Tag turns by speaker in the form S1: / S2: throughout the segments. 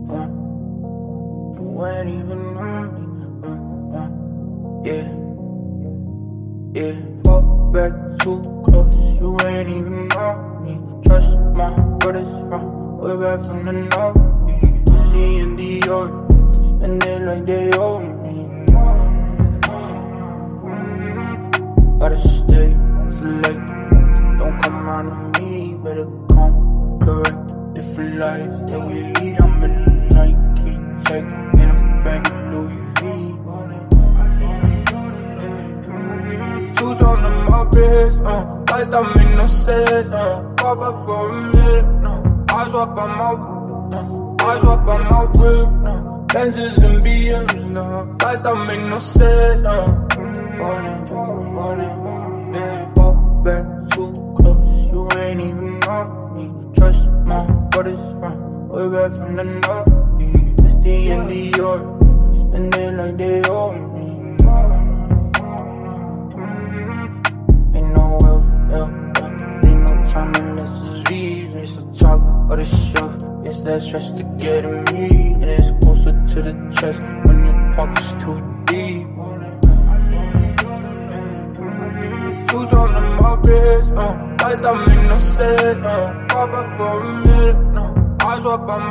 S1: You ain't even on me. Yeah, yeah. Fall back too close. You ain't even on me. Trust my brothers from way back from the north. It's the and the order. Spend it like they owe me. Gotta stay select. Don't come around to me. Better come correct. Different lives that we lead. I'm in the Nike check. In a bag of Louis V. Two tone on my wrist, lights don't make no sense, pop up for a minute, I swap on my whip, Benzes and BMs, lights don't make no sense, falling, fall back too close, you ain't even on me, trust my brothers from way back from the north, it's the and the order, spend it like they owe me. It's the top of the shelf. It's that stress to get at me, and it's closer to the chest when your pocket's too deep. Two tone on my wrist, lights don't make no sense, pop up for a minute, I swap on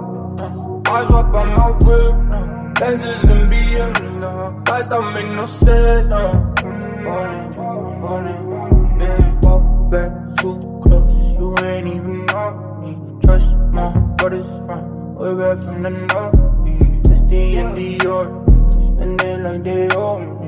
S1: my whip, Benzes and BMs, lights don't make no sense, falling, fall back too close, you ain't even on me. Trust my brothers from way back from the north. It's the and the order, spend it like they owe me.